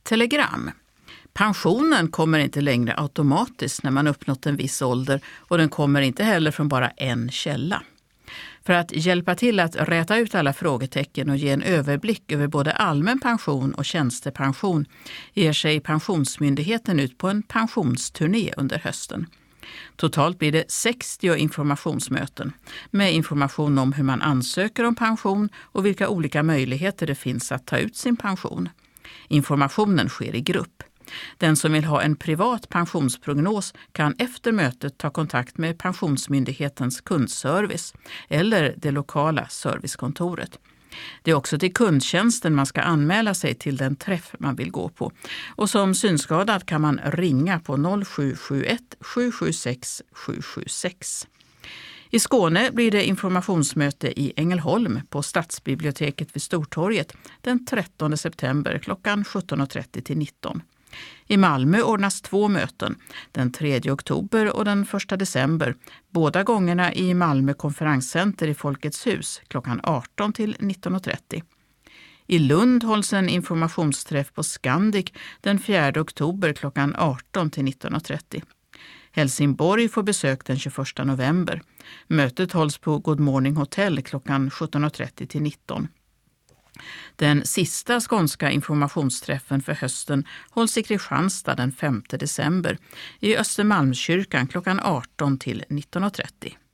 Telegram. Pensionen kommer inte längre automatiskt när man uppnått en viss ålder och den kommer inte heller från bara en källa. För att hjälpa till att räta ut alla frågetecken och ge en överblick över både allmän pension och tjänstepension ger sig Pensionsmyndigheten ut på en pensionsturné under hösten. Totalt blir det 60 informationsmöten med information om hur man ansöker om pension och vilka olika möjligheter det finns att ta ut sin pension. Informationen sker i grupp. Den som vill ha en privat pensionsprognos kan efter mötet ta kontakt med Pensionsmyndighetens kundservice eller det lokala servicekontoret. Det är också till kundtjänsten man ska anmäla sig till den träff man vill gå på. Och som synskadad kan man ringa på 0771 776 776. I Skåne blir det informationsmöte i Ängelholm på Stadsbiblioteket vid Stortorget den 13 september klockan 17.30 till 19. I Malmö ordnas 2 möten, den 3 oktober och den 1 december, båda gångerna i Malmö konferenscenter i Folkets hus klockan 18 till 19.30. I Lund hålls en informationsträff på Scandic den 4 oktober klockan 18 till 19.30. Helsingborg får besök den 21 november. Mötet hålls på Good Morning Hotel klockan 17.30 till 19. Den sista skånska informationsträffen för hösten hålls i Kristianstad den 5 december i Östermalmskyrkan klockan 18 till 19.30.